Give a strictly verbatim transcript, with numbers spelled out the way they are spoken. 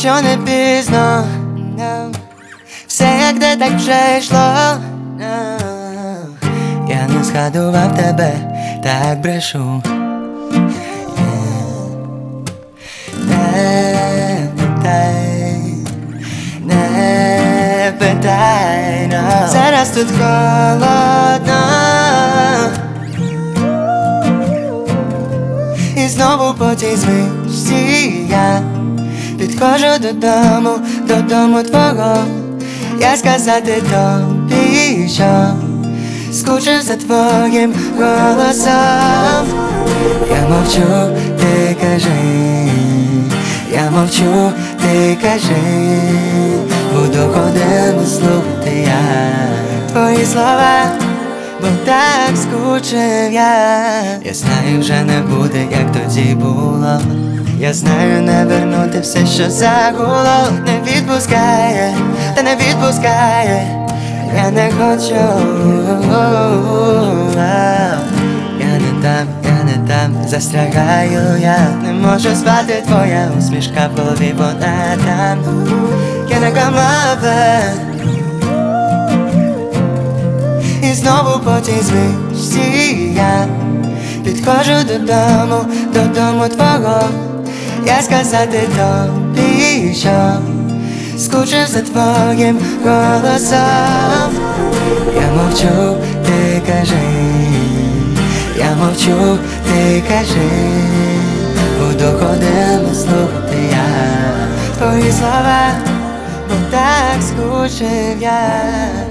якщо не пізно, no. Все як де так вже йшло, no. Я не згадував тебе, так брешу. Yeah. Не питай, не питай, no. Зараз тут холодно, і знову по цій звичці я підходжу додому, додому твого. Я сказати тобі, що скучив за твоїм голосом. Я мовчу, ти кажи, я мовчу, ти кажи, буду ходити слухати я твої слова, бо так скучив я. Я знаю, вже не буде, як тоді було. Я знаю, не вернути все, що загуло. Не відпускає, та не відпускає. Я не хочу. Я не там, я не там, застрягаю я. Не можу спати, твоя усмішка в голові, вона там. Я не камаве. І знову по тій звичці я підходжу додому, додому твого. Я сказати тобі, що скучив за твоїм голосом. Я мовчу, ти кажи, я мовчу, ти кажи, буду ходити слухати я твої слова, бо так скучив я.